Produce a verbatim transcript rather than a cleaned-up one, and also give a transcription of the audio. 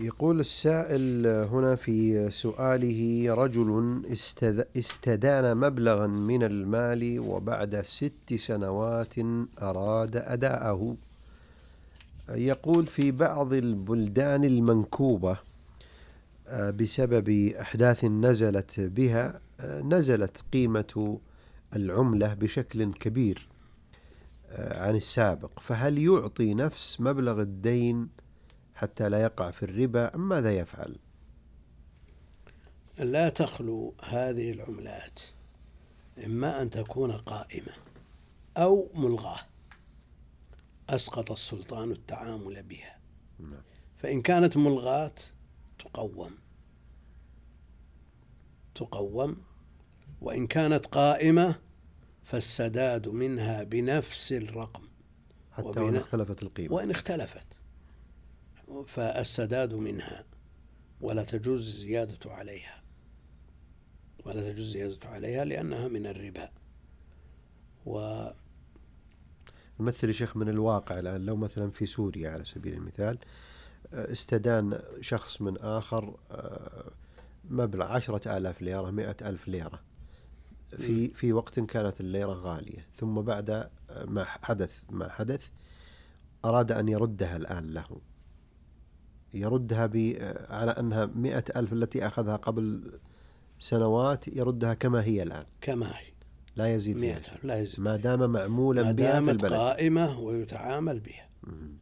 يقول السائل هنا في سؤاله: رجل استدان مبلغا من المال وبعد ست سنوات أراد أداءه. يقول في بعض البلدان المنكوبة بسبب أحداث نزلت بها نزلت قيمة العملة بشكل كبير عن السابق، فهل يعطي نفس مبلغ الدين حتى لا يقع في الربا أم ماذا يفعل؟ لا تخلو هذه العملات إما أن تكون قائمة أو ملغاة أسقط السلطان التعامل بها. فإن كانت ملغاة تقوم تقوم وإن كانت قائمة فالسداد منها بنفس الرقم حتى وإن اختلفت القيمة وإن اختلفت فالسداد منها ولا تجوز زيادة عليها ولا تجوز زيادة عليها لأنها من الربا. و نمثل شيخ من الواقع الآن، لو مثلا في سوريا على سبيل المثال استدان شخص من آخر مبلغ عشرة آلاف ليرة مئة ألف ليرة في في وقت كانت الليرة غالية، ثم بعد ما حدث ما حدث أراد أن يردها الآن له، يردها على أنها مئة ألف التي أخذها قبل سنوات يردها كما هي الآن كما هي لا يزيد فيها لا يزيد ما دام معمولا ما بها في البلد قائمة ويتعامل بها. م-